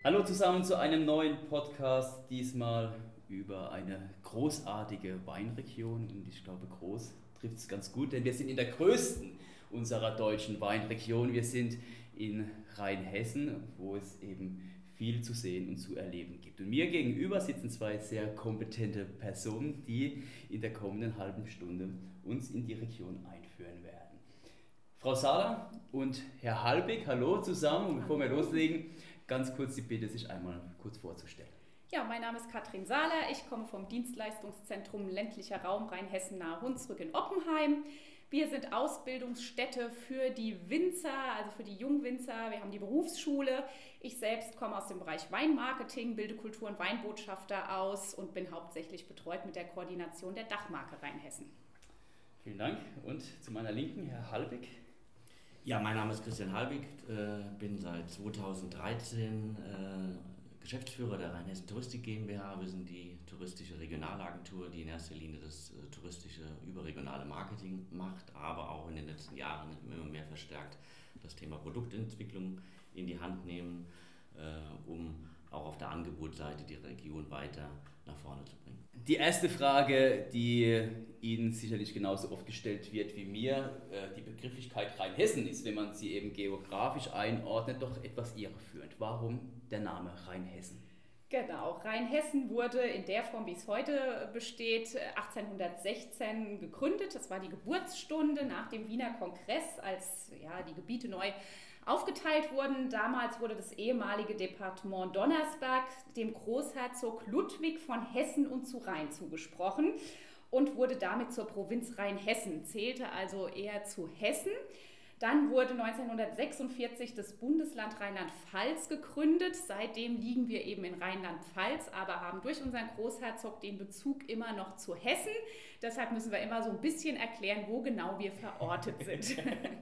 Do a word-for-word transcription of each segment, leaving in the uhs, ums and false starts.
Hallo zusammen zu einem neuen Podcast, diesmal über eine großartige Weinregion und ich glaube, groß trifft es ganz gut, denn wir sind in der größten unserer deutschen Weinregion. Wir sind in Rheinhessen, wo es eben viel zu sehen und zu erleben gibt. Und mir gegenüber sitzen zwei sehr kompetente Personen, die in der kommenden halben Stunde uns in die Region einführen werden. Frau Sahler und Herr Halbig, hallo zusammen. Und bevor wir loslegen, ganz kurz die Bitte, sich einmal kurz vorzustellen. Ja, mein Name ist Katrin Sahler. Ich komme vom Dienstleistungszentrum ländlicher Raum Rheinhessen nahe Hunsrück in Oppenheim. Wir sind Ausbildungsstätte für die Winzer, also für die Jungwinzer. Wir haben die Berufsschule. Ich selbst komme aus dem Bereich Weinmarketing, bilde Kultur- und Weinbotschafter aus und bin hauptsächlich betreut mit der Koordination der Dachmarke Rheinhessen. Vielen Dank. Und zu meiner Linken, Herr Halbig. Ja, mein Name ist Christian Halbig, äh, bin seit zweitausenddreizehn äh, Geschäftsführer der Rheinhessen Touristik GmbH. Wir sind die touristische Regionalagentur, die in erster Linie das äh, touristische überregionale Marketing macht, aber auch in den letzten Jahren immer mehr verstärkt das Thema Produktentwicklung in die Hand nehmen, äh, um auch auf der Angebotsseite die Region weiter nach vorne zu bringen. Die erste Frage, die Ihnen sicherlich genauso oft gestellt wird wie mir, die Begrifflichkeit Rheinhessen ist, wenn man sie eben geografisch einordnet, doch etwas irreführend. Warum der Name Rheinhessen? Genau, Rheinhessen wurde in der Form, wie es heute besteht, achtzehnhundertsechzehn gegründet. Das war die Geburtsstunde nach dem Wiener Kongress, als ja, die Gebiete neu aufgeteilt wurden. Damals wurde das ehemalige Departement Donnersberg dem Großherzog Ludwig von Hessen und zu Rhein zugesprochen und wurde damit zur Provinz Rheinhessen, zählte also eher zu Hessen. Dann wurde neunzehnhundertsechsundvierzig das Bundesland Rheinland-Pfalz gegründet. Seitdem liegen wir eben in Rheinland-Pfalz, aber haben durch unseren Großherzog den Bezug immer noch zu Hessen. Deshalb müssen wir immer so ein bisschen erklären, wo genau wir verortet sind.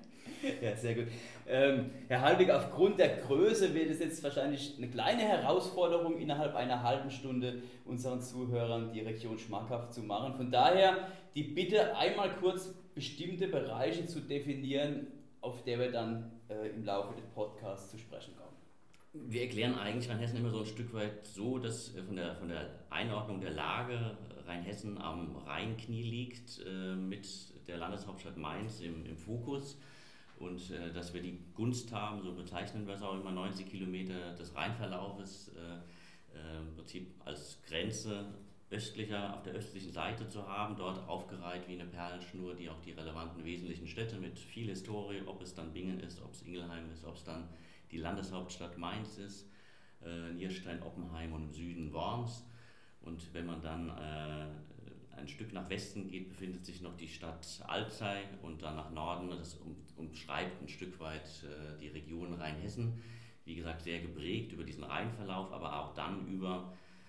Ja, sehr gut. Ähm, Herr Halbig, aufgrund der Größe wird es jetzt wahrscheinlich eine kleine Herausforderung, innerhalb einer halben Stunde unseren Zuhörern die Region schmackhaft zu machen. Von daher die Bitte, einmal kurz bestimmte Bereiche zu definieren, auf der wir dann äh, im Laufe des Podcasts zu sprechen kommen. Wir erklären eigentlich Rheinhessen immer so ein Stück weit so, dass von der, von der Einordnung der Lage Rheinhessen am Rheinknie liegt, äh, mit der Landeshauptstadt Mainz im, im Fokus und äh, dass wir die Gunst haben, so bezeichnen wir es auch immer, neunzig Kilometer des Rheinverlaufes äh, äh, im Prinzip als Grenze östlicher, auf der östlichen Seite zu haben, dort aufgereiht wie eine Perlenschnur, die auch die relevanten wesentlichen Städte mit viel Historie, ob es dann Bingen ist, ob es Ingelheim ist, ob es dann die Landeshauptstadt Mainz ist, äh, Nierstein, Oppenheim und im Süden Worms. Und wenn man dann äh, ein Stück nach Westen geht, befindet sich noch die Stadt Alzey und dann nach Norden, das um, umschreibt ein Stück weit äh, die Region Rheinhessen. Wie gesagt, sehr geprägt über diesen Rheinverlauf, aber auch dann über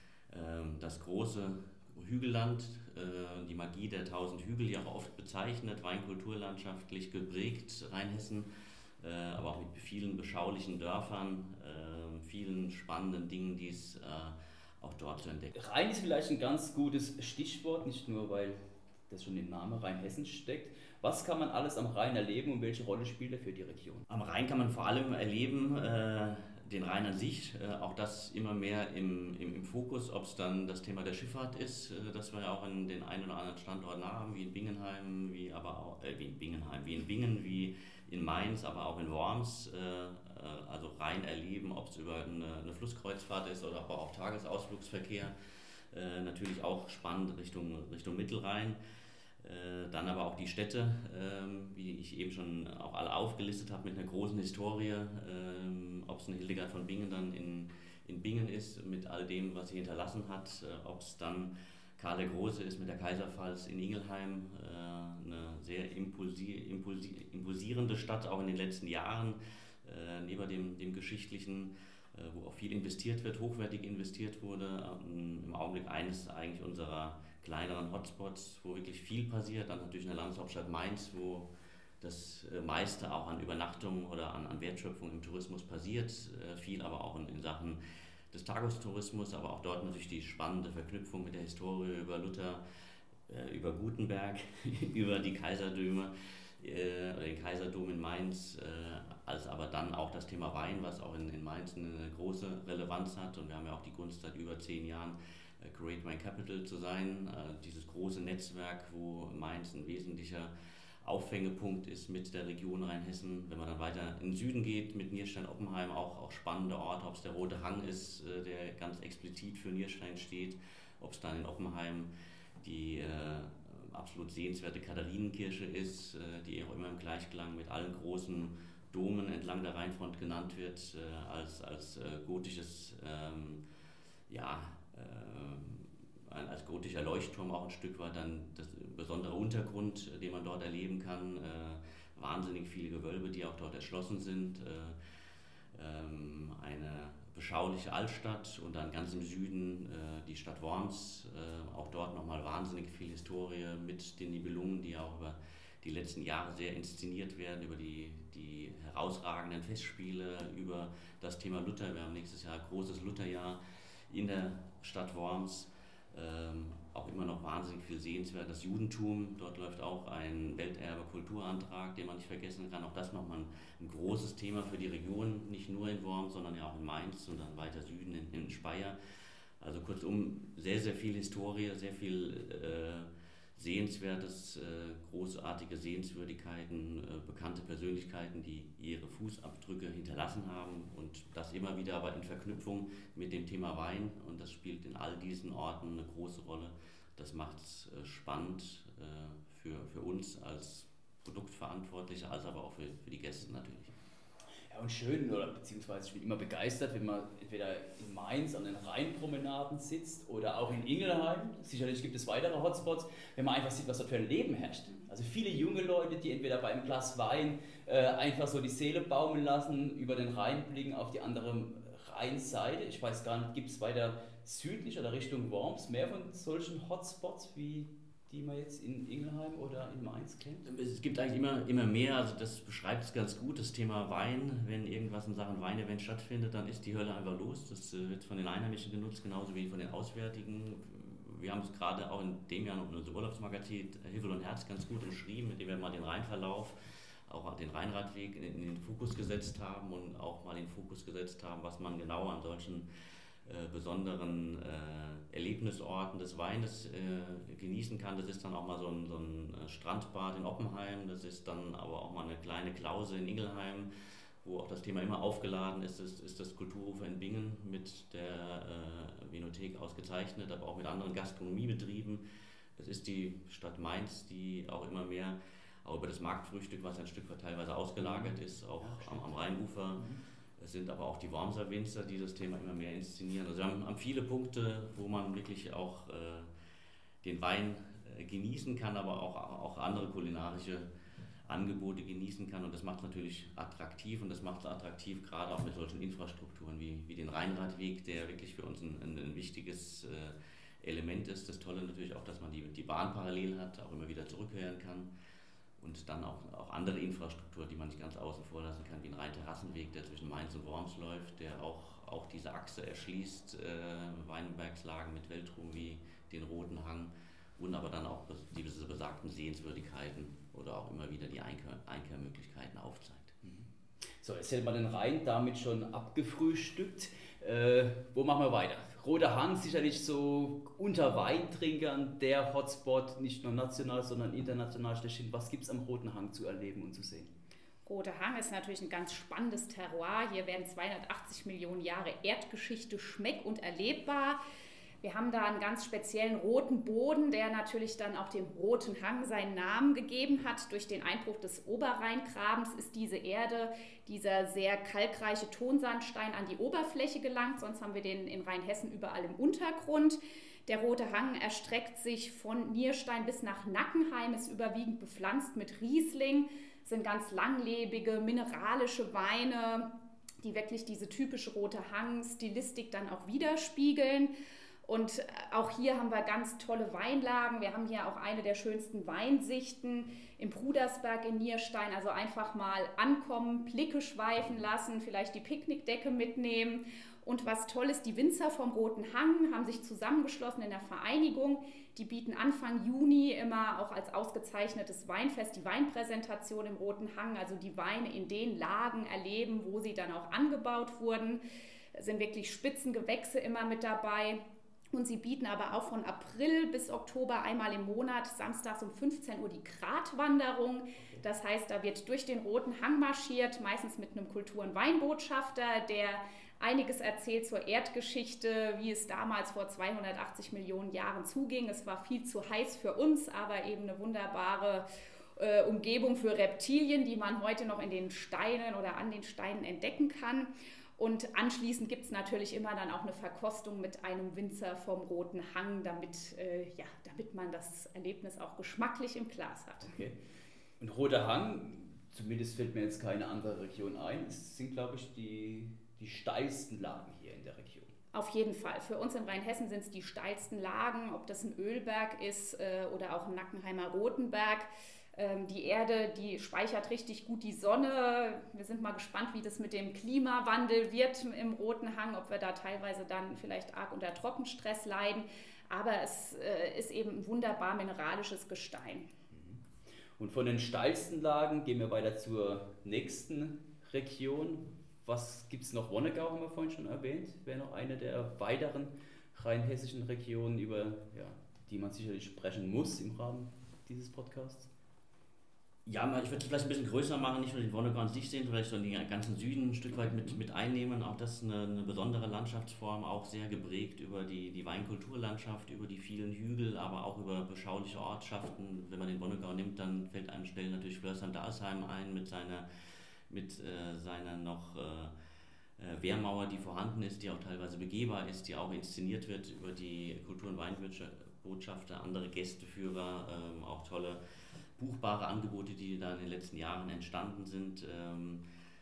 das große Hügelland, die Magie der tausend Hügel, ja auch oft bezeichnet, weinkulturlandschaftlich geprägt, Rheinhessen, aber auch mit vielen beschaulichen Dörfern, vielen spannenden Dingen, die es auch dort zu entdecken. Rhein ist vielleicht ein ganz gutes Stichwort, nicht nur weil das schon im Namen Rheinhessen steckt. Was kann man alles am Rhein erleben und welche Rolle spielt er für die Region? Am Rhein kann man vor allem erleben, äh, den Rhein an sich, äh, auch das immer mehr im, im, im Fokus, ob es dann das Thema der Schifffahrt ist, äh, das wir ja auch in den einen oder anderen Standorten haben, wie in Bingenheim, wie aber auch, äh, wie in Bingenheim, wie in Bingen, wie in Mainz, aber auch in Worms, äh, äh, also Rhein erleben, ob es über eine, eine Flusskreuzfahrt ist oder aber auch Tagesausflugsverkehr, äh, natürlich auch spannend Richtung, Richtung Mittelrhein. Dann aber auch die Städte, wie ich eben schon auch alle aufgelistet habe, mit einer großen Historie, ob es eine Hildegard von Bingen dann in, in Bingen ist, mit all dem, was sie hinterlassen hat, ob es dann Karl der Große ist mit der Kaiserpfalz in Ingelheim, eine sehr impulsi- impulsi- impulsierende Stadt, auch in den letzten Jahren, neben dem, dem Geschichtlichen, wo auch viel investiert wird, hochwertig investiert wurde, im Augenblick eines eigentlich unserer kleineren Hotspots, wo wirklich viel passiert, dann natürlich in der Landeshauptstadt Mainz, wo das meiste auch an Übernachtungen oder an, an Wertschöpfung im Tourismus passiert, viel aber auch in, in Sachen des Tagestourismus, aber auch dort natürlich die spannende Verknüpfung mit der Historie über Luther, über Gutenberg, über die Kaiserdöme äh, oder den Kaiserdom in Mainz, äh, als aber dann auch das Thema Wein, was auch in, in Mainz eine große Relevanz hat. Und wir haben ja auch die Gunst, seit über zehn Jahren äh, Great Wine Capital zu sein, äh, dieses große Netzwerk, wo Mainz ein wesentlicher Auffängepunkt ist mit der Region Rheinhessen. Wenn man dann weiter in den Süden geht, mit Nierstein-Oppenheim, auch, auch spannende Orte, ob es der Rote Hang ist, äh, der ganz explizit für Nierstein steht, ob es dann in Oppenheim die äh, absolut sehenswerte Katharinenkirche ist, äh, die auch immer im Gleichklang mit allen großen Domen entlang der Rheinfront genannt wird, äh, als, als äh, gotisches, ähm, ja, äh, als gotischer Leuchtturm auch ein Stück weit, dann das besondere Untergrund, den man dort erleben kann, äh, wahnsinnig viele Gewölbe, die auch dort erschlossen sind, äh, ähm, eine beschauliche Altstadt und dann ganz im Süden äh, die Stadt Worms, äh, auch dort nochmal wahnsinnig viel Historie mit den Nibelungen, die auch über die letzten Jahre sehr inszeniert werden, über die, die herausragenden Festspiele, über das Thema Luther. Wir haben nächstes Jahr ein großes Lutherjahr in der Stadt Worms. Ähm, auch immer noch wahnsinnig viel sehenswert. Das Judentum, dort läuft auch ein Welterbe-Kulturantrag, den man nicht vergessen kann. Auch das nochmal ein, ein großes Thema für die Region, nicht nur in Worms, sondern ja auch in Mainz und dann weiter Süden in, in Speyer. Also kurzum, sehr, sehr viel Historie, sehr viel äh, Sehenswertes, äh, großartige Sehenswürdigkeiten, äh, bekannte Persönlichkeiten, die ihre Fußabdrücke hinterlassen haben und das immer wieder aber in Verknüpfung mit dem Thema Wein, und das spielt in all diesen Orten eine große Rolle. Das macht es äh, spannend äh, für, für uns als Produktverantwortliche, als aber auch für, für die Gäste natürlich. Ja, und schön, oder beziehungsweise ich bin immer begeistert, wenn man entweder in Mainz an den Rheinpromenaden sitzt oder auch in Ingelheim. Sicherlich gibt es weitere Hotspots, wenn man einfach sieht, was dort für ein Leben herrscht. Also viele junge Leute, die entweder bei einem Glas Wein äh, einfach so die Seele baumeln lassen, über den Rhein blicken auf die andere Rheinseite. Ich weiß gar nicht, gibt es weiter südlich oder Richtung Worms mehr von solchen Hotspots wie die man jetzt in Ingelheim oder in Mainz kennt? Es gibt eigentlich immer, immer mehr, also das beschreibt es ganz gut, das Thema Wein. Wenn irgendwas in Sachen Weinevent stattfindet, dann ist die Hölle einfach los. Das wird von den Einheimischen genutzt, genauso wie von den Auswärtigen. Wir haben es gerade auch in dem Jahr noch in unserem Urlaubsmagazin Himmel und Herz ganz gut umschrieben, mit dem wir mal den Rheinverlauf, auch den Rheinradweg in, in den Fokus gesetzt haben und auch mal in den Fokus gesetzt haben, was man genau an solchen Äh, besonderen äh, Erlebnisorten des Weines äh, genießen kann. Das ist dann auch mal so ein, so ein Strandbad in Oppenheim, das ist dann aber auch mal eine kleine Klause in Ingelheim, wo auch das Thema immer aufgeladen ist, ist, ist das Kulturufer in Bingen mit der äh, Vinothek ausgezeichnet, aber auch mit anderen Gastronomiebetrieben. Es ist die Stadt Mainz, die auch immer mehr auch über das Marktfrühstück, was ein Stück weit teilweise ausgelagert ist, auch ja, am, am Rheinufer. Mhm. Es sind aber auch die Wormser Winzer, die das Thema immer mehr inszenieren. Also wir haben, haben viele Punkte, wo man wirklich auch äh, den Wein äh, genießen kann, aber auch, auch andere kulinarische Angebote genießen kann. Und das macht es natürlich attraktiv, und das macht es attraktiv gerade auch mit solchen Infrastrukturen wie, wie den Rheinradweg, der wirklich für uns ein, ein, ein wichtiges äh, Element ist. Das Tolle natürlich auch, dass man die, die Bahn parallel hat, auch immer wieder zurückhören kann. Und dann auch, auch andere Infrastruktur, die man nicht ganz außen vor lassen kann, wie ein Rheinterrassenweg, der zwischen Mainz und Worms läuft, der auch, auch diese Achse erschließt, äh, Weinbergslagen mit Weltruhm wie den Roten Hang, und aber dann auch diese besagten Sehenswürdigkeiten oder auch immer wieder die Einkehr, Einkehrmöglichkeiten aufzeigt. So, jetzt hätte man den Rhein damit schon abgefrühstückt. Äh, wo machen wir weiter? Roter Hang, sicherlich so unter Weintrinkern der Hotspot, nicht nur national, sondern international schlechthin. Was gibt es am Roten Hang zu erleben und zu sehen? Roter Hang ist natürlich ein ganz spannendes Terroir. Hier werden zweihundertachtzig Millionen Jahre Erdgeschichte schmeck- und erlebbar. Wir haben da einen ganz speziellen roten Boden, der natürlich dann auch dem Roten Hang seinen Namen gegeben hat. Durch den Einbruch des Oberrheingrabens ist diese Erde, dieser sehr kalkreiche Tonsandstein an die Oberfläche gelangt. Sonst haben wir den in Rheinhessen überall im Untergrund. Der Rote Hang erstreckt sich von Nierstein bis nach Nackenheim, ist überwiegend bepflanzt mit Riesling, sind ganz langlebige, mineralische Weine, die wirklich diese typische Rote Hang-Stilistik dann auch widerspiegeln. Und auch hier haben wir ganz tolle Weinlagen. Wir haben hier auch eine der schönsten Weinsichten im Brudersberg in Nierstein. Also einfach mal ankommen, Blicke schweifen lassen, vielleicht die Picknickdecke mitnehmen Und was toll ist, die Winzer vom Roten Hang haben sich zusammengeschlossen in der Vereinigung. Die bieten Anfang Juni immer auch als ausgezeichnetes Weinfest die Weinpräsentation im Roten Hang, also die Weine in den Lagen erleben, wo sie dann auch angebaut wurden. Es sind wirklich Spitzengewächse immer mit dabei. Und sie bieten aber auch von April bis Oktober einmal im Monat samstags um fünfzehn Uhr die Gratwanderung. Das heißt, da wird durch den Roten Hang marschiert, meistens mit einem Kultur- und Weinbotschafter, der einiges erzählt zur Erdgeschichte, wie es damals vor zweihundertachtzig Millionen Jahren zuging. Es war viel zu heiß für uns, aber eben eine wunderbare äh, Umgebung für Reptilien, die man heute noch in den Steinen oder an den Steinen entdecken kann. Und anschließend gibt es natürlich immer dann auch eine Verkostung mit einem Winzer vom Roten Hang, damit, äh, ja, damit man das Erlebnis auch geschmacklich im Glas hat. Okay. Und Roter Hang, zumindest fällt mir jetzt keine andere Region ein, es sind, glaube ich, die, die steilsten Lagen hier in der Region. Auf jeden Fall. Für uns in Rheinhessen sind es die steilsten Lagen, ob das ein Ölberg ist äh, oder auch ein Nackenheimer Rotenberg. Die Erde, die speichert richtig gut die Sonne. Wir sind mal gespannt, wie das mit dem Klimawandel wird im Roten Hang, ob wir da teilweise dann vielleicht arg unter Trockenstress leiden. Aber es ist eben ein wunderbar mineralisches Gestein. Und von den steilsten Lagen gehen wir weiter zur nächsten Region. Was gibt es noch? Wonnegau haben wir vorhin schon erwähnt. Wäre noch eine der weiteren rheinhessischen Regionen, über ja, die man sicherlich sprechen muss im Rahmen dieses Podcasts. Ja, ich würde es vielleicht ein bisschen größer machen, nicht nur den Wonnegau an sich sehen, vielleicht so den ganzen Süden ein Stück weit mit, mit einnehmen. Auch das ist eine, eine besondere Landschaftsform, auch sehr geprägt über die, die Weinkulturlandschaft, über die vielen Hügel, aber auch über beschauliche Ortschaften. Wenn man den Wonnegau nimmt, dann fällt einem schnell natürlich Flörsheim-Dalsheim ein mit seiner, mit, äh, seiner noch äh, Wehrmauer, die vorhanden ist, die auch teilweise begehbar ist, die auch inszeniert wird über die Kultur- und Weinbotschafter, andere Gästeführer, ähm, auch tolle buchbare Angebote, die da in den letzten Jahren entstanden sind. Ähm,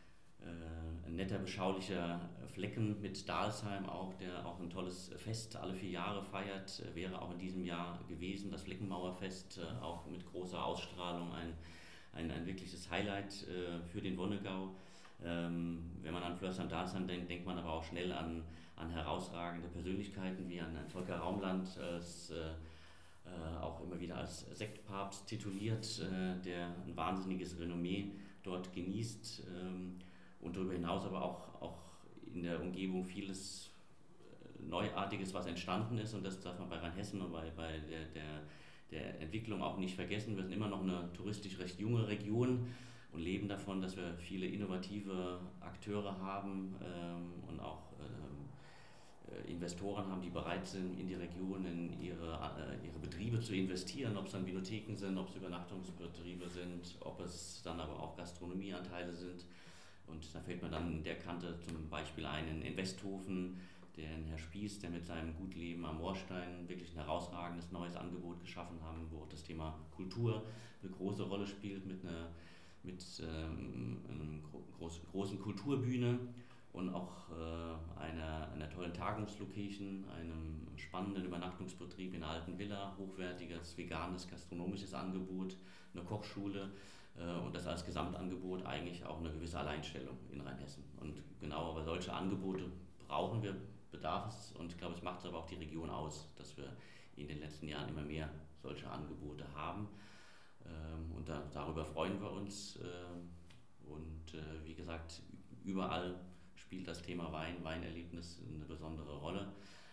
äh, ein netter, beschaulicher Flecken mit Dalsheim auch, der auch ein tolles Fest alle vier Jahre feiert, äh, wäre auch in diesem Jahr gewesen. Das Fleckenmauerfest, äh, auch mit großer Ausstrahlung, ein, ein, ein wirkliches Highlight äh, für den Wonnegau. Ähm, wenn man an Flörsheim-Dalsheim denkt, denkt man aber auch schnell an, an herausragende Persönlichkeiten wie an, an Volker Raumland, als äh, Äh, auch immer wieder als Sektpapst tituliert, äh, der ein wahnsinniges Renommee dort genießt ähm, und darüber hinaus aber auch, auch in der Umgebung vieles äh, Neuartiges, was entstanden ist, und das darf man bei Rheinhessen und bei, bei der, der, der Entwicklung auch nicht vergessen. Wir sind immer noch eine touristisch recht junge Region und leben davon, dass wir viele innovative Akteure haben ähm, und auch ähm, Investoren haben, die bereit sind, in die Region, in ihre, äh, ihre Betriebe zu investieren, ob es dann Vinotheken sind, ob es Übernachtungsbetriebe sind, ob es dann aber auch Gastronomieanteile sind. Und da fällt mir dann in der Kante zum Beispiel ein in Westhofen, den Herr Spieß, der mit seinem Gutleben am Moorstein wirklich ein herausragendes neues Angebot geschaffen haben, wo das Thema Kultur eine große Rolle spielt, mit einer, mit, ähm, einer groß, großen Kulturbühne. Und auch äh, einer, einer tollen Tagungslocation, einem spannenden Übernachtungsbetrieb in einer alten Villa, hochwertiges, veganes, gastronomisches Angebot, eine Kochschule äh, und das als Gesamtangebot eigentlich auch eine gewisse Alleinstellung in Rheinhessen. Und genau, aber solche Angebote brauchen wir, bedarf es, und ich glaube, es macht es aber auch die Region aus, dass wir in den letzten Jahren immer mehr solche Angebote haben. Ähm, und da, darüber freuen wir uns. Äh, und äh, wie gesagt, überall spielt das Thema Wein, Weinerlebnis eine besondere Rolle.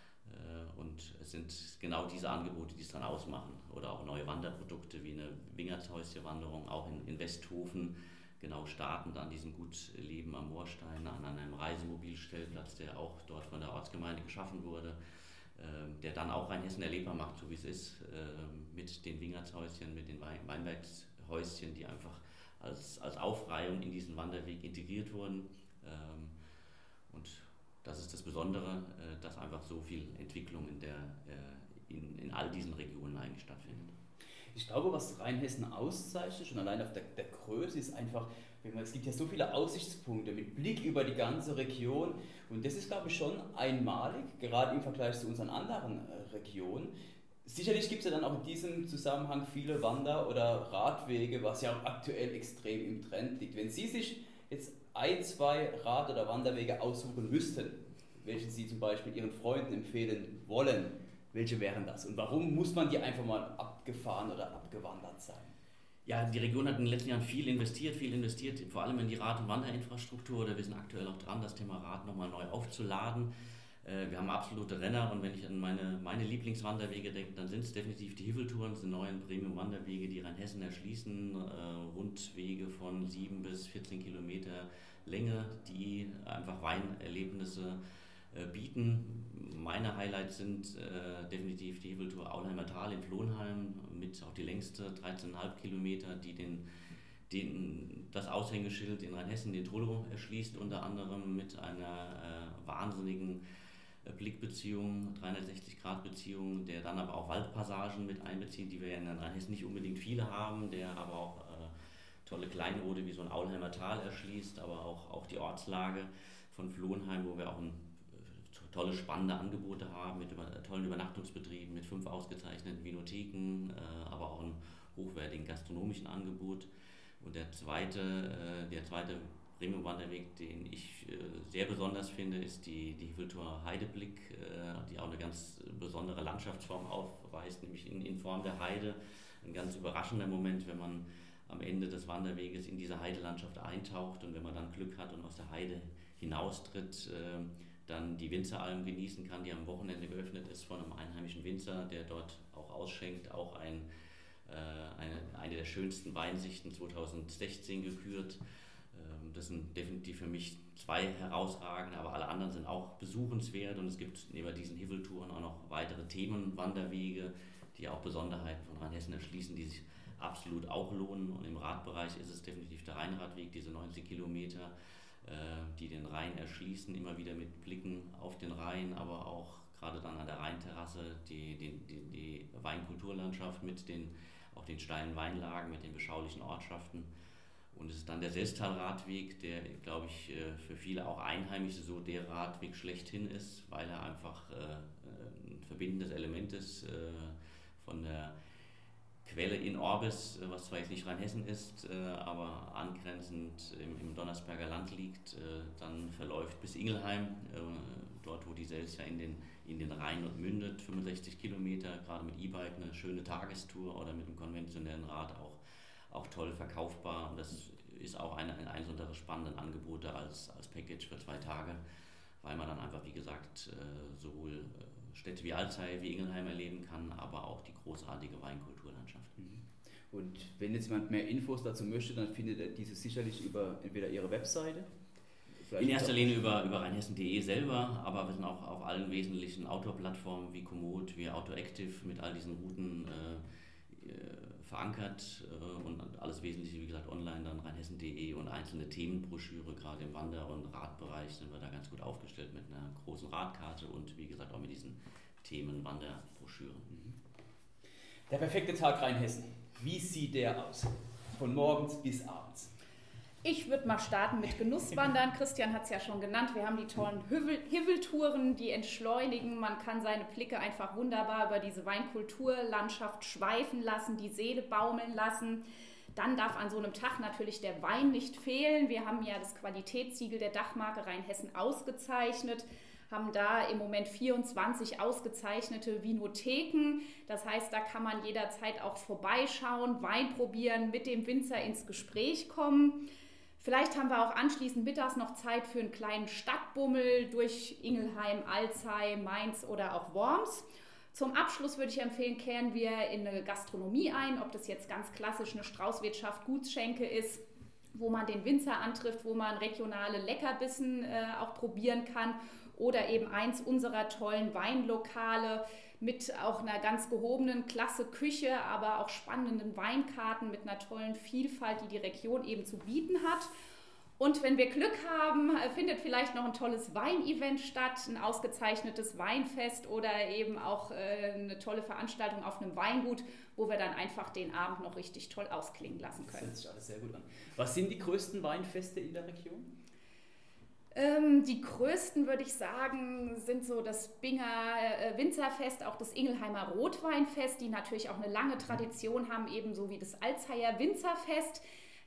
Und es sind genau diese Angebote, die es dann ausmachen. Oder auch neue Wanderprodukte wie eine Wingertshäuschen-Wanderung, auch in, in Westhofen, genau startend an diesem Gutleben am Moorstein, an einem Reisemobilstellplatz, der auch dort von der Ortsgemeinde geschaffen wurde, der dann auch Rheinhessen erlebbar macht, so wie es ist, mit den Wingertshäuschen, mit den Weinbergshäuschen, die einfach als, als Aufreihung in diesen Wanderweg integriert wurden. Und das ist das Besondere, dass einfach so viel Entwicklung in, der, in, in all diesen Regionen eigentlich stattfindet. Ich glaube, was Rheinhessen auszeichnet, schon allein auf der, der Größe, ist einfach, wenn man, es gibt ja so viele Aussichtspunkte mit Blick über die ganze Region, und das ist, glaube ich, schon einmalig, gerade im Vergleich zu unseren anderen Regionen. Sicherlich gibt es ja dann auch in diesem Zusammenhang viele Wander- oder Radwege, was ja auch aktuell extrem im Trend liegt. Wenn Sie sich jetzt ein, zwei Rad- oder Wanderwege aussuchen müssten, welche Sie zum Beispiel Ihren Freunden empfehlen wollen, welche wären das? Und warum muss man die einfach mal abgefahren oder abgewandert sein? Ja, die Region hat in den letzten Jahren viel investiert, viel investiert, vor allem in die Rad- und Wanderinfrastruktur. Da wir sind aktuell auch dran, das Thema Rad nochmal neu aufzuladen. Wir haben absolute Renner und wenn ich an meine, meine Lieblingswanderwege denke, dann sind es definitiv die Hiveltouren, die neuen Premium-Wanderwege, die Rheinhessen erschließen, äh, Rundwege von sieben bis vierzehn Kilometer Länge, die einfach Weinerlebnisse äh, bieten. Meine Highlights sind äh, definitiv die Hiveltour Aulheimer Tal in Flohnheim, mit auch die längste, dreizehn Komma fünf Kilometer, die den, den, das Aushängeschild in Rheinhessen, den Trullo, erschließt, unter anderem mit einer äh, wahnsinnigen Blickbeziehung, dreihundertsechzig Grad Beziehung, der dann aber auch Waldpassagen mit einbezieht, die wir ja in Rheinhessen nicht unbedingt viele haben, der aber auch äh, tolle Kleinode wie so ein Aulheimer Tal erschließt, aber auch, auch die Ortslage von Flohnheim, wo wir auch ein, äh, tolle, spannende Angebote haben mit über, tollen Übernachtungsbetrieben, mit fünf ausgezeichneten Vinotheken, äh, aber auch einem hochwertigen gastronomischen Angebot. Und der zweite, äh, der zweite Premium-Wanderweg, den ich äh, sehr besonders finde, ist die, die Hiveltour Heideblick, äh, die auch eine ganz besondere Landschaftsform aufweist, nämlich in, in Form der Heide. Ein ganz überraschender Moment, wenn man am Ende des Wanderweges in diese Heidelandschaft eintaucht und wenn man dann Glück hat und aus der Heide hinaustritt, äh, dann die Winzeralm genießen kann, die am Wochenende geöffnet ist von einem einheimischen Winzer, der dort auch ausschenkt, auch ein, äh, eine, eine der schönsten Weinsichten zweitausendsechzehn gekürt. Das sind definitiv für mich zwei herausragende, aber alle anderen sind auch besuchenswert und es gibt neben diesen Hiveltouren auch noch weitere Themenwanderwege, die auch Besonderheiten von Rheinhessen erschließen, die sich absolut auch lohnen. Und im Radbereich ist es definitiv der Rheinradweg, diese neunzig Kilometer, die den Rhein erschließen, immer wieder mit Blicken auf den Rhein, aber auch gerade dann an der Rheinterrasse die, die, die, die Weinkulturlandschaft mit den, auch den steilen Weinlagen, mit den beschaulichen Ortschaften. Und es ist dann der Selztal-Radweg, der, glaube ich, für viele auch Einheimische so der Radweg schlechthin ist, weil er einfach ein verbindendes Element ist von der Quelle in Orbis, was zwar jetzt nicht Rheinhessen ist, aber angrenzend im, im Donnersberger Land liegt, dann verläuft bis Ingelheim, dort wo die Selz ja in den, in den Rhein mündet, fünfundsechzig Kilometer, gerade mit E-Bike eine schöne Tagestour oder mit dem konventionellen Rad auch. auch toll verkaufbar und das ist auch eine, eines unserer spannenden Angebote als, als Package für zwei Tage, weil man dann einfach, wie gesagt, sowohl Städte wie Alzey, wie Ingelheim erleben kann, aber auch die großartige Weinkulturlandschaft. Und wenn jetzt jemand mehr Infos dazu möchte, dann findet er diese sicherlich über entweder Ihre Webseite. In erster Linie über, über rheinhessen punkt de selber, aber wir sind auch auf allen wesentlichen Outdoor-Plattformen wie Komoot, wie AutoActive mit all diesen Routen äh, verankert äh, und alles Wesentliche, wie gesagt, online, dann rheinhessen punkt de und einzelne Themenbroschüre, gerade im Wander- und Radbereich sind wir da ganz gut aufgestellt mit einer großen Radkarte und wie gesagt auch mit diesen Themen-Wanderbroschüren. Der perfekte Tag Rheinhessen, wie sieht der aus? Von morgens bis abends? Ich würde mal starten mit Genusswandern. Christian hat es ja schon genannt. Wir haben die tollen Hiveltouren, die entschleunigen. Man kann seine Blicke einfach wunderbar über diese Weinkulturlandschaft schweifen lassen, die Seele baumeln lassen. Dann darf an so einem Tag natürlich der Wein nicht fehlen. Wir haben ja das Qualitätssiegel der Dachmarke Rheinhessen ausgezeichnet, haben da im Moment vierundzwanzig ausgezeichnete Vinotheken. Das heißt, da kann man jederzeit auch vorbeischauen, Wein probieren, mit dem Winzer ins Gespräch kommen. Vielleicht haben wir auch anschließend mittags noch Zeit für einen kleinen Stadtbummel durch Ingelheim, Alzey, Mainz oder auch Worms. Zum Abschluss würde ich empfehlen, kehren wir in eine Gastronomie ein, ob das jetzt ganz klassisch eine Straußwirtschaft, Gutsschenke ist, wo man den Winzer antrifft, wo man regionale Leckerbissen äh, auch probieren kann, oder eben eins unserer tollen Weinlokale mit auch einer ganz gehobenen Klasse Küche, aber auch spannenden Weinkarten mit einer tollen Vielfalt, die die Region eben zu bieten hat. Und wenn wir Glück haben, findet vielleicht noch ein tolles Weinevent statt, ein ausgezeichnetes Weinfest oder eben auch äh, eine tolle Veranstaltung auf einem Weingut, wo wir dann einfach den Abend noch richtig toll ausklingen lassen können. Das hört sich alles sehr gut an. Was sind die größten Weinfeste in der Region? Ähm, die größten, würde ich sagen, sind so das Binger äh, Winzerfest, auch das Ingelheimer Rotweinfest, die natürlich auch eine lange Tradition haben, ebenso wie das Alzeyer Winzerfest.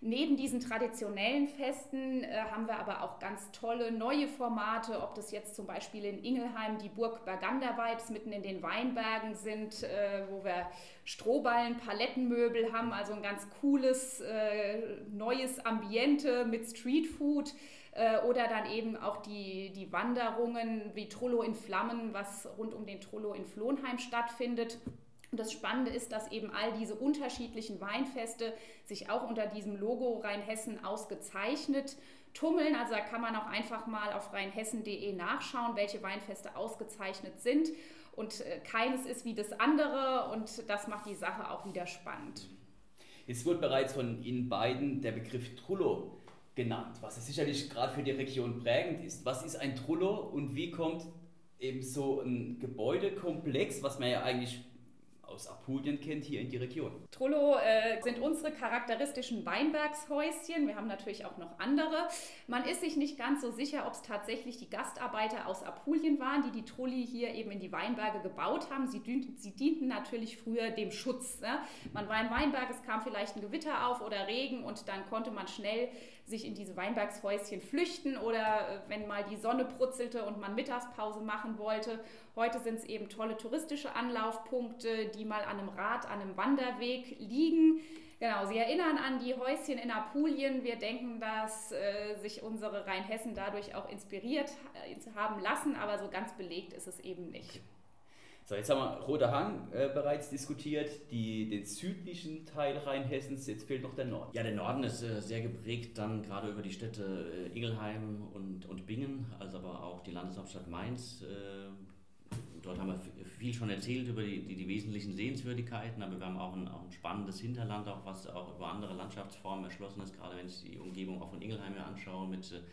Neben diesen traditionellen Festen äh, haben wir aber auch ganz tolle neue Formate, ob das jetzt zum Beispiel in Ingelheim die Burg Burgunder Vibes mitten in den Weinbergen sind, äh, wo wir Strohballen, Palettenmöbel haben, also ein ganz cooles äh, neues Ambiente mit Streetfood. Äh, oder dann eben auch die, die Wanderungen wie Trullo in Flammen, was rund um den Trullo in Flohnheim stattfindet. Und das Spannende ist, dass eben all diese unterschiedlichen Weinfeste sich auch unter diesem Logo Rheinhessen ausgezeichnet tummeln. Also da kann man auch einfach mal auf rheinhessen punkt de nachschauen, welche Weinfeste ausgezeichnet sind. Und äh, keines ist wie das andere und das macht die Sache auch wieder spannend. Jetzt wurde bereits von Ihnen beiden der Begriff Trullo genannt, was es sicherlich gerade für die Region prägend ist. Was ist ein Trullo und wie kommt eben so ein Gebäudekomplex, was man ja eigentlich aus Apulien kennt, hier in die Region? Trullo äh, sind unsere charakteristischen Weinbergshäuschen. Wir haben natürlich auch noch andere. Man ist sich nicht ganz so sicher, ob es tatsächlich die Gastarbeiter aus Apulien waren, die die Trulli hier eben in die Weinberge gebaut haben. Sie, dient, sie dienten natürlich früher dem Schutz. Ne? Man war im Weinberg, es kam vielleicht ein Gewitter auf oder Regen und dann konnte man schnell sich in diese Weinbergshäuschen flüchten oder äh, wenn mal die Sonne brutzelte und man Mittagspause machen wollte. Heute sind es eben tolle touristische Anlaufpunkte, die mal an einem Rad, an einem Wanderweg liegen. Genau, Sie erinnern an die Häuschen in Apulien. Wir denken, dass äh, sich unsere Rheinhessen dadurch auch inspiriert äh, haben lassen, aber so ganz belegt ist es eben nicht. Okay. So, jetzt haben wir Roter Hang äh, bereits diskutiert, die, den südlichen Teil Rheinhessens, jetzt fehlt noch der Norden. Ja, der Norden ist äh, sehr geprägt dann gerade über die Städte äh, Ingelheim und, und Bingen, also aber auch die Landeshauptstadt Mainz. Äh, dort haben wir viel schon erzählt über die, die, die wesentlichen Sehenswürdigkeiten, aber wir haben auch ein, auch ein spannendes Hinterland, auch was auch über andere Landschaftsformen erschlossen ist, gerade wenn ich die Umgebung auch von Ingelheim mir anschaue mit äh,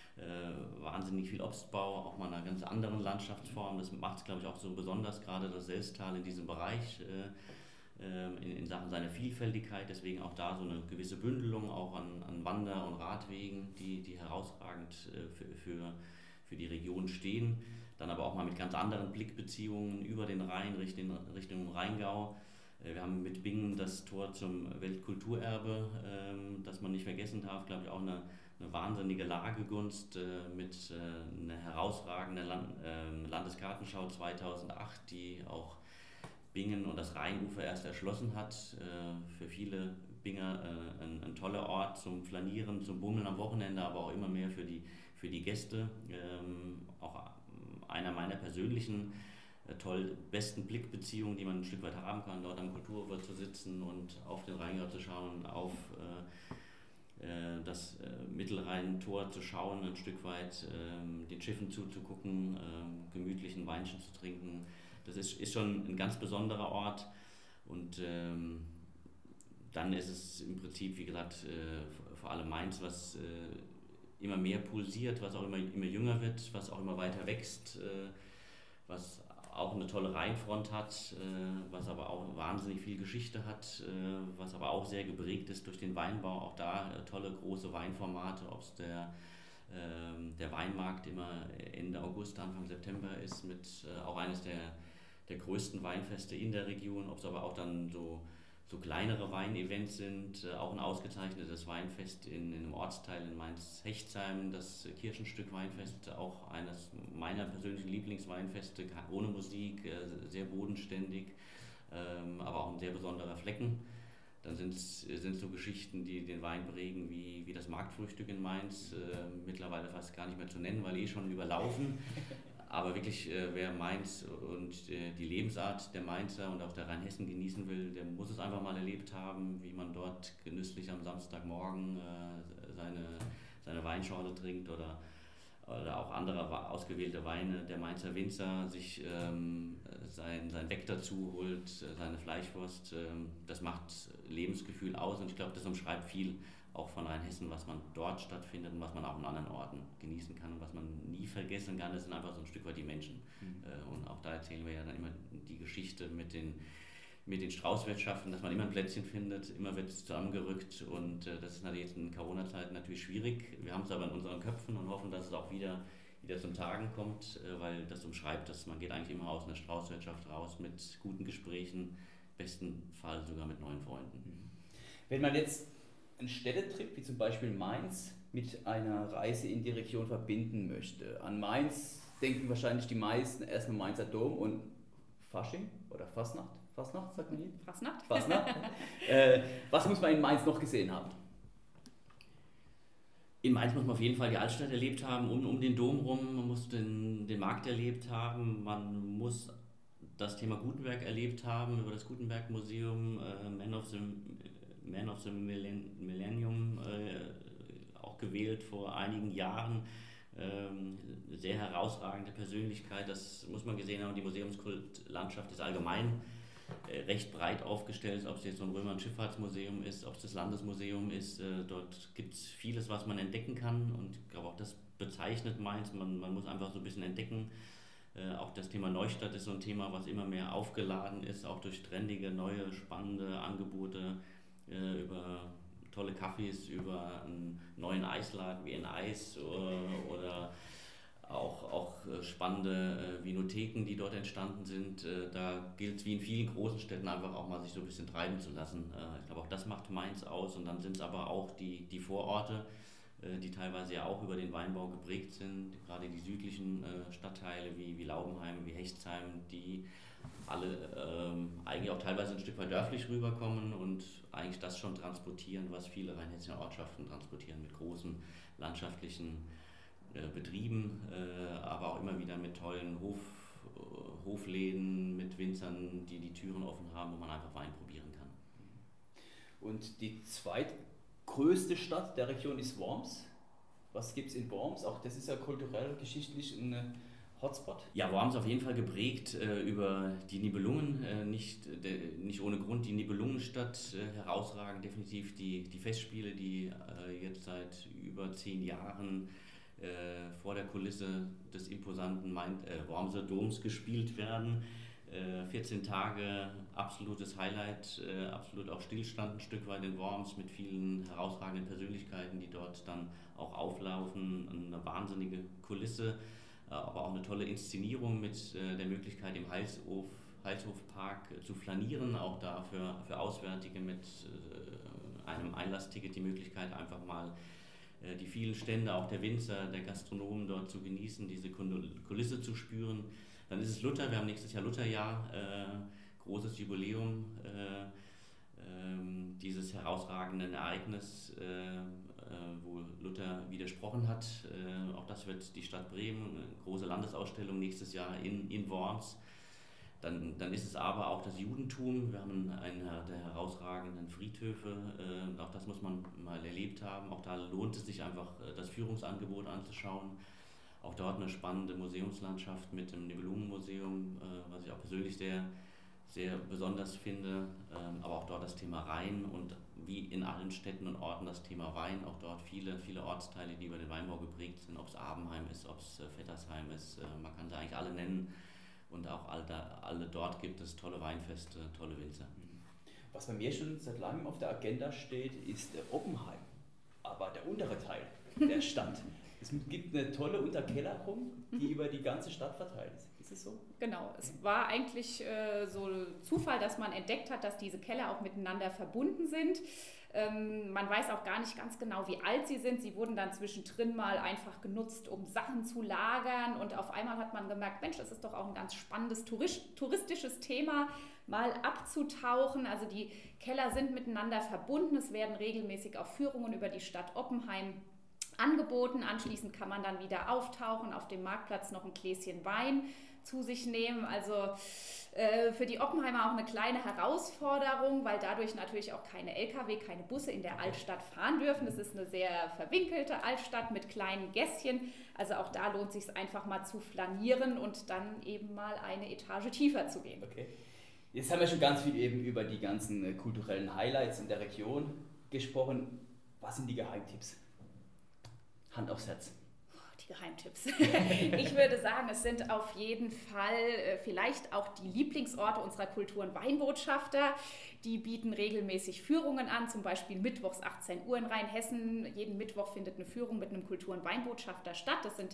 Äh, wahnsinnig viel Obstbau, auch mal einer ganz anderen Landschaftsform. Das macht es, glaube ich, auch so besonders, gerade das Selztal in diesem Bereich äh, äh, in, in Sachen seiner Vielfältigkeit. Deswegen auch da so eine gewisse Bündelung auch an, an Wander- und Radwegen, die, die herausragend äh, für, für, für die Region stehen. Dann aber auch mal mit ganz anderen Blickbeziehungen über den Rhein Richtung, Richtung Rheingau. Äh, wir haben mit Bingen das Tor zum Weltkulturerbe, äh, das man nicht vergessen darf, glaube ich, auch eine eine wahnsinnige Lagegunst äh, mit äh, einer herausragenden Land, äh, Landesgartenschau zweitausendacht, die auch Bingen und das Rheinufer erst erschlossen hat. Äh, für viele Binger äh, ein, ein toller Ort zum Flanieren, zum Bummeln am Wochenende, aber auch immer mehr für die, für die Gäste. Ähm, auch einer meiner persönlichen äh, toll besten Blickbeziehungen, die man ein Stück weit haben kann, dort am Kulturufer zu sitzen und auf den Rheingau zu schauen, auf äh, das äh, Mittelrhein-Tor zu schauen, ein Stück weit ähm, den Schiffen zuzugucken, ähm, gemütlichen Weinchen zu trinken. Das ist, ist schon ein ganz besonderer Ort und ähm, dann ist es im Prinzip, wie gesagt, äh, vor allem Mainz, was äh, immer mehr pulsiert, was auch immer, immer jünger wird, was auch immer weiter wächst, äh, was auch eine tolle Rheinfront hat, äh, was aber auch wahnsinnig viel Geschichte hat, äh, was aber auch sehr geprägt ist durch den Weinbau. Auch da äh, tolle große Weinformate, ob es der, äh, der Weinmarkt immer Ende August, Anfang September ist, mit äh, auch eines der, der größten Weinfeste in der Region, ob es aber auch dann so, so kleinere Weinevents sind, äh, auch ein ausgezeichnetes Weinfest in, in einem Ortsteil in Mainz-Hechtsheim, das Kirchenstück Weinfest, auch eines meiner persönlichen Lieblingsweinfeste, ohne Musik, äh, sehr bodenständig, ähm, aber auch ein sehr besonderer Flecken. Dann sind es so Geschichten, die den Wein prägen, wie, wie das Marktfrühstück in Mainz, äh, mittlerweile fast gar nicht mehr zu nennen, weil eh schon überlaufen. Aber wirklich, äh, wer Mainz und äh, die Lebensart der Mainzer und auch der Rheinhessen genießen will, der muss es einfach mal erlebt haben, wie man dort genüsslich am Samstagmorgen äh, seine, seine Weinschorle trinkt oder, oder auch andere ausgewählte Weine der Mainzer Winzer, sich ähm, sein, sein Weck dazu holt, seine Fleischwurst. Ähm, das macht Lebensgefühl aus und ich glaube, das umschreibt viel auch von Rheinhessen, was man dort stattfindet und was man auch an anderen Orten genießen kann und was man nie vergessen kann, das sind einfach so ein Stück weit die Menschen. Mhm. Und auch da erzählen wir ja dann immer die Geschichte mit den, mit den Straußwirtschaften, dass man immer ein Plätzchen findet, immer wird es zusammengerückt und das ist natürlich jetzt in Corona-Zeiten natürlich schwierig. Wir haben es aber in unseren Köpfen und hoffen, dass es auch wieder, wieder zum Tagen kommt, weil das umschreibt, dass man geht eigentlich immer aus einer Straußwirtschaft raus mit guten Gesprächen, im besten Fall sogar mit neuen Freunden. Wenn man jetzt einen Städtetrip, wie zum Beispiel Mainz, mit einer Reise in die Region verbinden möchte. An Mainz denken wahrscheinlich die meisten erstmal Mainzer Dom und Fasching oder Fastnacht. Fastnacht, sagt man hier? Fastnacht. Fastnacht. äh, was muss man in Mainz noch gesehen haben? In Mainz muss man auf jeden Fall die Altstadt erlebt haben, um, um den Dom rum, man muss den, den Markt erlebt haben, man muss das Thema Gutenberg erlebt haben, über das Gutenberg-Museum, äh, Man of the, Man of the Millennium, äh, auch gewählt vor einigen Jahren. Ähm, sehr herausragende Persönlichkeit, das muss man gesehen haben. Die Museumskultlandschaft ist allgemein äh, recht breit aufgestellt, ob es jetzt so ein Römer- und Schifffahrtsmuseum ist, ob es das Landesmuseum ist. Äh, dort gibt es vieles, was man entdecken kann, und ich glaube auch das bezeichnet Mainz. Man, man muss einfach so ein bisschen entdecken. Äh, auch das Thema Neustadt ist so ein Thema, was immer mehr aufgeladen ist, auch durch trendige, neue, spannende Angebote äh, über tolle Cafés, über einen neuen Eisladen wie ein Eis oder, oder auch, auch spannende Vinotheken, die dort entstanden sind. Da gilt es wie in vielen großen Städten einfach auch mal sich so ein bisschen treiben zu lassen. Ich glaube, auch das macht Mainz aus, und dann sind es aber auch die, die Vororte, die teilweise ja auch über den Weinbau geprägt sind, gerade die südlichen Stadtteile wie, wie Laubenheim, wie Hechtsheim, die alle ähm, eigentlich auch teilweise ein Stück weit dörflich rüberkommen und eigentlich das schon transportieren, was viele rheinhessische Ortschaften transportieren, mit großen landschaftlichen äh, Betrieben, äh, aber auch immer wieder mit tollen Hof, äh, Hofläden, mit Winzern, die die Türen offen haben, wo man einfach Wein probieren kann. Und die zweitgrößte Stadt der Region ist Worms. Was gibt es in Worms? Auch das ist ja kulturell, geschichtlich ein Hotspot? Ja, Worms auf jeden Fall geprägt äh, über die Nibelungen, äh, nicht, de, nicht ohne Grund die Nibelungenstadt, äh, herausragend definitiv die, die Festspiele, die äh, jetzt seit über zehn Jahren äh, vor der Kulisse des imposanten Main, äh, Wormser Doms gespielt werden. Äh, vierzehn Tage, absolutes Highlight, äh, absolut auch Stillstand ein Stück weit in Worms mit vielen herausragenden Persönlichkeiten, die dort dann auch auflaufen, eine wahnsinnige Kulisse. Aber auch eine tolle Inszenierung mit äh, der Möglichkeit, im Heilshof, Heilshofpark äh, zu flanieren, auch da für, für Auswärtige mit äh, einem Einlassticket die Möglichkeit, einfach mal äh, die vielen Stände, auch der Winzer, der Gastronomen dort zu genießen, diese Kulisse zu spüren. Dann ist es Luther, wir haben nächstes Jahr Lutherjahr, äh, großes Jubiläum, äh, äh, dieses herausragenden Ereignis, äh, wo Luther widersprochen hat. Auch das wird die Stadt Bremen, eine große Landesausstellung nächstes Jahr in, in Worms. Dann, dann ist es aber auch das Judentum. Wir haben einen der herausragenden Friedhöfe. Auch das muss man mal erlebt haben. Auch da lohnt es sich einfach, das Führungsangebot anzuschauen. Auch dort eine spannende Museumslandschaft mit dem Nibelungenmuseum, was ich auch persönlich sehr, sehr besonders finde. Aber auch dort das Thema Wein und wie in allen Städten und Orten das Thema Wein, auch dort viele, viele Ortsteile, die über den Weinbau geprägt sind, ob es Abenheim ist, ob es Vettersheim ist, man kann sie eigentlich alle nennen, und auch alle, alle dort gibt es tolle Weinfeste, tolle Winzer. Was bei mir schon seit langem auf der Agenda steht, ist Oppenheim, aber der untere Teil der Stadt. Es gibt eine tolle Unterkellerung, die über die ganze Stadt verteilt ist. Ist es so? Genau, es war eigentlich äh, so Zufall, dass man entdeckt hat, dass diese Keller auch miteinander verbunden sind. Ähm, man weiß auch gar nicht ganz genau, wie alt sie sind. Sie wurden dann zwischendrin mal einfach genutzt, um Sachen zu lagern, und auf einmal hat man gemerkt, Mensch, das ist doch auch ein ganz spannendes touristisches Thema, mal abzutauchen. Also die Keller sind miteinander verbunden. Es werden regelmäßig auch Führungen über die Stadt Oppenheim angeboten. Anschließend kann man dann wieder auftauchen, auf dem Marktplatz noch ein Gläschen Wein zu sich nehmen. Also äh, für die Oppenheimer auch eine kleine Herausforderung, weil dadurch natürlich auch keine L K W, keine Busse in der Altstadt fahren dürfen. Es ist eine sehr verwinkelte Altstadt mit kleinen Gässchen. Also auch da lohnt es sich einfach mal zu flanieren und dann eben mal eine Etage tiefer zu gehen. Okay. Jetzt haben wir schon ganz viel eben über die ganzen kulturellen Highlights in der Region gesprochen. Was sind die Geheimtipps? Hand aufs Herz. Die Geheimtipps. Ich würde sagen, es sind auf jeden Fall vielleicht auch die Lieblingsorte unserer Kultur- und Weinbotschafter. Die bieten regelmäßig Führungen an, zum Beispiel mittwochs achtzehn Uhr in Rheinhessen. Jeden Mittwoch findet eine Führung mit einem Kultur- und Weinbotschafter statt. Das sind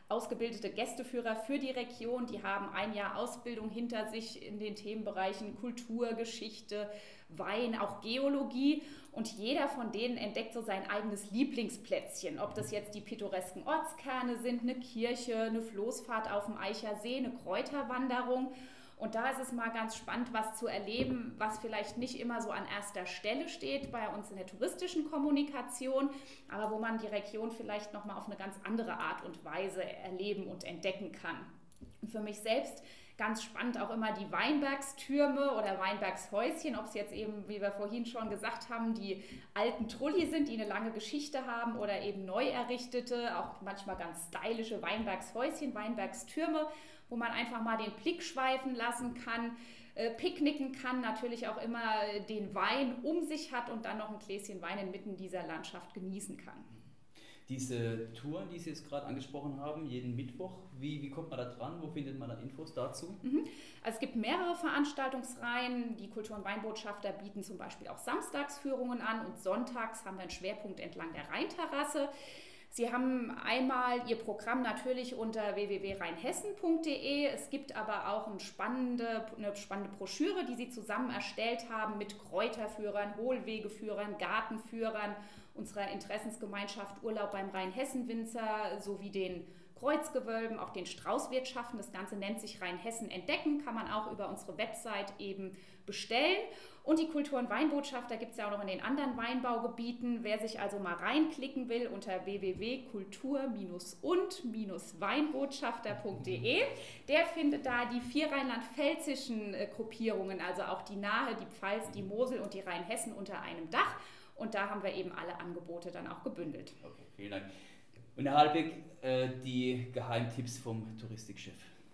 ausgebildete Gästeführer für die Region. Die haben ein Jahr Ausbildung hinter sich in den Themenbereichen Kultur, Geschichte, Wein, auch Geologie. Und jeder von denen entdeckt so sein eigenes Lieblingsplätzchen. Ob das jetzt die pittoresken Ortskerne sind, eine Kirche, eine Floßfahrt auf dem Eicher See, eine Kräuterwanderung. Und da ist es mal ganz spannend, was zu erleben, was vielleicht nicht immer so an erster Stelle steht bei uns in der touristischen Kommunikation, aber wo man die Region vielleicht nochmal auf eine ganz andere Art und Weise erleben und entdecken kann. Und für mich selbst ganz spannend auch immer die Weinbergstürme oder Weinbergshäuschen, ob es jetzt eben, wie wir vorhin schon gesagt haben, die alten Trulli sind, die eine lange Geschichte haben oder eben neu errichtete, auch manchmal ganz stylische Weinbergshäuschen, Weinbergstürme, wo man einfach mal den Blick schweifen lassen kann, äh, picknicken kann, natürlich auch immer den Wein um sich hat und dann noch ein Gläschen Wein inmitten dieser Landschaft genießen kann. Diese Touren, die Sie jetzt gerade angesprochen haben, jeden Mittwoch, wie, wie kommt man da dran? Wo findet man da Infos dazu? Mhm. Also es gibt mehrere Veranstaltungsreihen. Die Kultur- und Weinbotschafter bieten zum Beispiel auch Samstagsführungen an und sonntags haben wir einen Schwerpunkt entlang der Rheinterrasse. Sie haben einmal Ihr Programm natürlich unter w w w punkt rheinhessen punkt d e. Es gibt aber auch eine spannende, eine spannende Broschüre, die Sie zusammen erstellt haben mit Kräuterführern, Hohlwegeführern, Gartenführern unserer Interessensgemeinschaft Urlaub beim Rheinhessen-Winzer sowie den Kreuzgewölben, auch den Straußwirtschaften. Das Ganze nennt sich Rheinhessen entdecken, kann man auch über unsere Website eben bestellen. Und die Kultur- und Weinbotschafter gibt es ja auch noch in den anderen Weinbaugebieten. Wer sich also mal reinklicken will unter w w w punkt kultur und weinbotschafter punkt d e, der findet da die vier rheinland-pfälzischen Gruppierungen, also auch die Nahe, die Pfalz, die Mosel und die Rheinhessen unter einem Dach. Und da haben wir eben alle Angebote dann auch gebündelt. Okay, vielen Dank. Und Herr Halbig, äh, die Geheimtipps vom Touristikchef.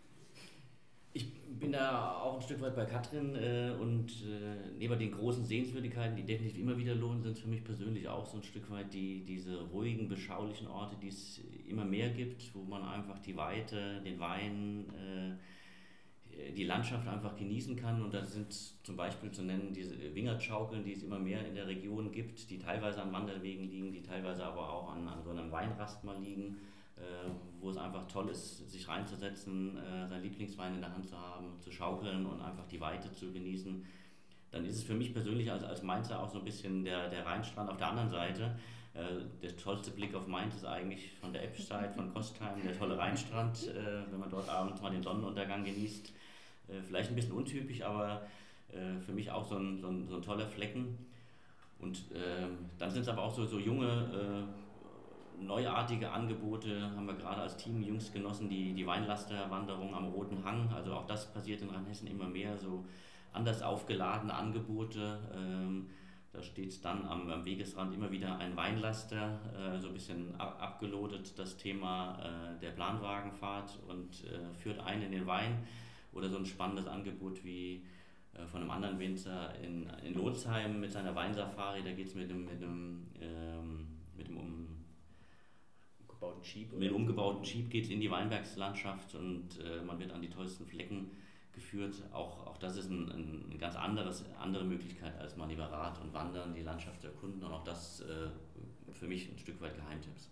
Ich bin da auch ein Stück weit bei Katrin äh, und äh, neben den großen Sehenswürdigkeiten, die definitiv immer wieder lohnen, sind es für mich persönlich auch so ein Stück weit die, diese ruhigen, beschaulichen Orte, die es immer mehr gibt, wo man einfach die Weite, den Wein, äh, die Landschaft einfach genießen kann. Und da sind zum Beispiel zu nennen diese Wingertschaukeln, die es immer mehr in der Region gibt, die teilweise an Wanderwegen liegen, die teilweise aber auch an, an so einem Weinrast mal liegen, äh, wo es einfach toll ist, sich reinzusetzen, äh, seinen Lieblingswein in der Hand zu haben, zu schaukeln und einfach die Weite zu genießen. Dann ist es für mich persönlich als, als Mainzer auch so ein bisschen der, der Rheinstrand auf der anderen Seite. Äh, der tollste Blick auf Mainz ist eigentlich von der Eppstein, von Kostheim, der tolle Rheinstrand, äh, wenn man dort abends mal den Sonnenuntergang genießt. Äh, vielleicht ein bisschen untypisch, aber äh, für mich auch so ein, so ein, so ein toller Flecken. Und äh, dann sind es aber auch so, so junge, äh, neuartige Angebote, haben wir gerade als Team Jungs genossen, die, die Weinlasterwanderung am Roten Hang. Also auch das passiert in Rheinhessen immer mehr, so anders aufgeladene Angebote. Ähm, da steht dann am, am Wegesrand immer wieder ein Weinlaster, äh, so ein bisschen ab, abgelodet das Thema äh, der Planwagenfahrt und äh, führt einen in den Wein. Oder so ein spannendes Angebot wie äh, von einem anderen Winzer in, in Lotzheim mit seiner Weinsafari. Da geht es mit einem, mit einem, ähm, mit einem um, umgebauten Jeep, mit einem umgebauten Jeep geht's in die Weinbergslandschaft und äh, man wird an die tollsten Flecken geführt. Auch, auch das ist ein, ein, eine ganz anderes, andere Möglichkeit als mal lieber Rad und Wandern, die Landschaft zu erkunden. Und auch das äh, für mich ein Stück weit Geheimtipps.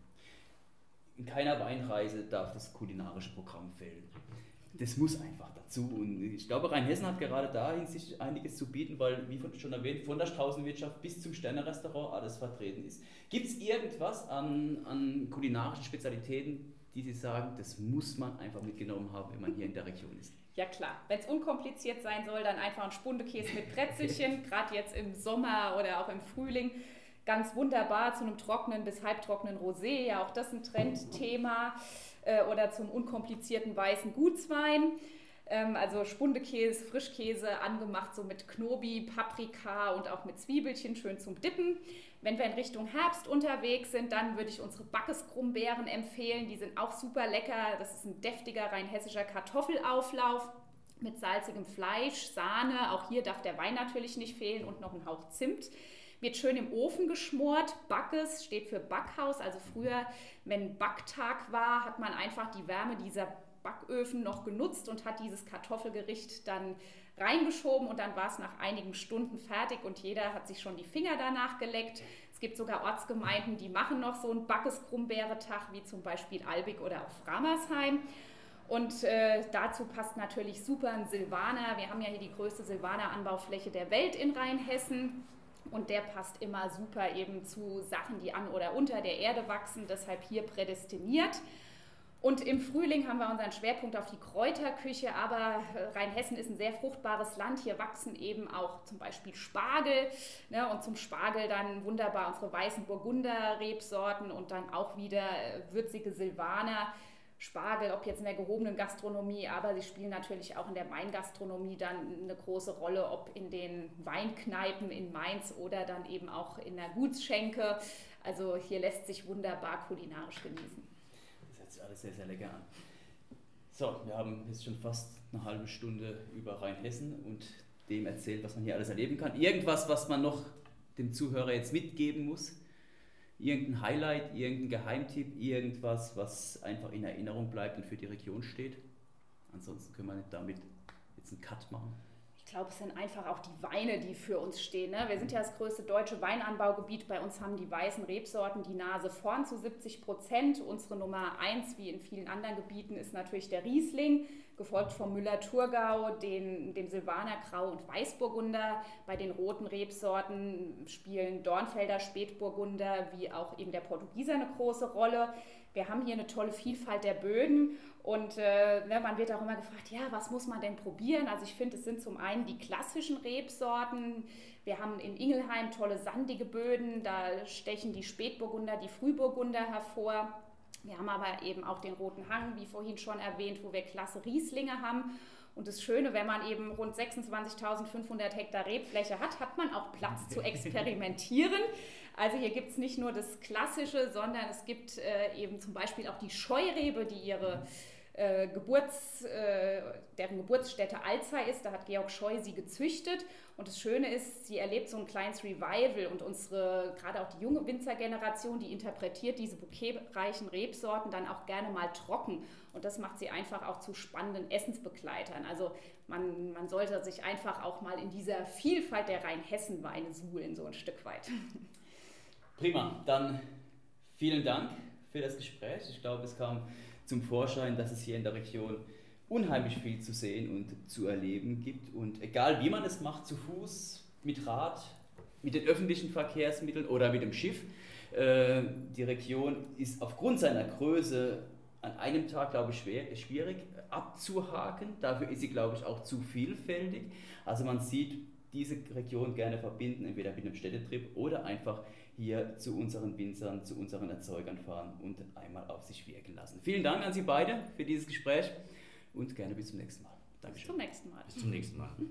In keiner Weinreise darf das kulinarische Programm fehlen. Das muss einfach dazu. Und ich glaube, Rheinhessen hat gerade da hinsichtlich einiges zu bieten, weil, wie schon erwähnt, von der Straußenwirtschaft bis zum Sterne-Restaurant alles vertreten ist. Gibt es irgendwas an, an kulinarischen Spezialitäten, die Sie sagen, das muss man einfach mitgenommen haben, wenn man hier in der Region ist? Ja klar, wenn es unkompliziert sein soll, dann einfach ein Spundekäse mit Brezelchen, gerade jetzt im Sommer oder auch im Frühling. Ganz wunderbar zu einem trockenen bis halbtrockenen Rosé, ja auch das ein Trendthema. Oder zum unkomplizierten weißen Gutswein. Also Spundekäse, Frischkäse, angemacht so mit Knobi, Paprika und auch mit Zwiebelchen, schön zum Dippen. Wenn wir in Richtung Herbst unterwegs sind, dann würde ich unsere Backes-Krummbeeren empfehlen. Die sind auch super lecker. Das ist ein deftiger rheinhessischer Kartoffelauflauf mit salzigem Fleisch, Sahne. Auch hier darf der Wein natürlich nicht fehlen und noch ein Hauch Zimt. Wird schön im Ofen geschmort. Backes steht für Backhaus. Also früher, wenn Backtag war, hat man einfach die Wärme dieser Backöfen noch genutzt und hat dieses Kartoffelgericht dann reingeschoben und dann war es nach einigen Stunden fertig und jeder hat sich schon die Finger danach geleckt. Es gibt sogar Ortsgemeinden, die machen noch so einen Backes-Grumbeere-Tag, wie zum Beispiel Albig oder auch Framersheim. Und äh, dazu passt natürlich super ein Silvaner. Wir haben ja hier die größte Silvaner-Anbaufläche der Welt in Rheinhessen. Und der passt immer super eben zu Sachen, die an oder unter der Erde wachsen, deshalb hier prädestiniert. Und im Frühling haben wir unseren Schwerpunkt auf die Kräuterküche, aber Rheinhessen ist ein sehr fruchtbares Land. Hier wachsen eben auch zum Beispiel Spargel, ne, und zum Spargel dann wunderbar unsere weißen Burgunder-Rebsorten und dann auch wieder würzige Silvaner. Spargel, ob jetzt in der gehobenen Gastronomie, aber sie spielen natürlich auch in der Weingastronomie dann eine große Rolle, ob in den Weinkneipen in Mainz oder dann eben auch in der Gutsschenke. Also hier lässt sich wunderbar kulinarisch genießen. Das hört sich alles sehr, sehr lecker an. So, wir haben jetzt schon fast eine halbe Stunde über Rheinhessen und dem erzählt, was man hier alles erleben kann. Irgendwas, was man noch dem Zuhörer jetzt mitgeben muss? Irgendein Highlight, irgendein Geheimtipp, irgendwas, was einfach in Erinnerung bleibt und für die Region steht. Ansonsten können wir damit jetzt einen Cut machen. Ich glaube, es sind einfach auch die Weine, die für uns stehen. Ne? Wir sind ja das größte deutsche Weinanbaugebiet. Bei uns haben die weißen Rebsorten die Nase vorn zu siebzig Prozent. Unsere Nummer eins, wie in vielen anderen Gebieten, ist natürlich der Riesling, gefolgt vom Müller-Thurgau, den, dem Silvaner Grau und Weißburgunder. Bei den roten Rebsorten spielen Dornfelder Spätburgunder wie auch eben der Portugieser eine große Rolle. Wir haben hier eine tolle Vielfalt der Böden und äh, ne, man wird auch immer gefragt, ja, was muss man denn probieren? Also ich finde, es sind zum einen die klassischen Rebsorten. Wir haben in Ingelheim tolle sandige Böden, da stechen die Spätburgunder, die Frühburgunder hervor. Wir haben aber eben auch den Roten Hang, wie vorhin schon erwähnt, wo wir klasse Rieslinge haben. Und das Schöne, wenn man eben rund sechsundzwanzigtausendfünfhundert Hektar Rebfläche hat, hat man auch Platz zu experimentieren. Also hier gibt es nicht nur das Klassische, sondern es gibt äh, eben zum Beispiel auch die Scheurebe, die ihre äh, Geburts, äh, deren Geburtsstätte Alzey ist. Da hat Georg Scheu sie gezüchtet. Und das Schöne ist, sie erlebt so ein kleines Revival und unsere, gerade auch die junge Winzergeneration, die interpretiert diese bouquetreichen Rebsorten dann auch gerne mal trocken. Und das macht sie einfach auch zu spannenden Essensbegleitern. Also man, man sollte sich einfach auch mal in dieser Vielfalt der Rheinhessen-Weine suhlen, so ein Stück weit. Prima, dann vielen Dank für das Gespräch. Ich glaube, es kam zum Vorschein, dass es hier in der Region unheimlich viel zu sehen und zu erleben gibt. Und egal wie man es macht, zu Fuß, mit Rad, mit den öffentlichen Verkehrsmitteln oder mit dem Schiff, äh, die Region ist aufgrund seiner Größe an einem Tag, glaube ich, schwer, schwierig abzuhaken. Dafür ist sie, glaube ich, auch zu vielfältig. Also man sieht diese Region gerne verbinden, entweder mit einem Städtetrip oder einfach hier zu unseren Winzern, zu unseren Erzeugern fahren und einmal auf sich wirken lassen. Vielen Dank an Sie beide für dieses Gespräch und gerne bis zum nächsten Mal. Dankeschön. Bis zum nächsten Mal. Bis zum nächsten Mal.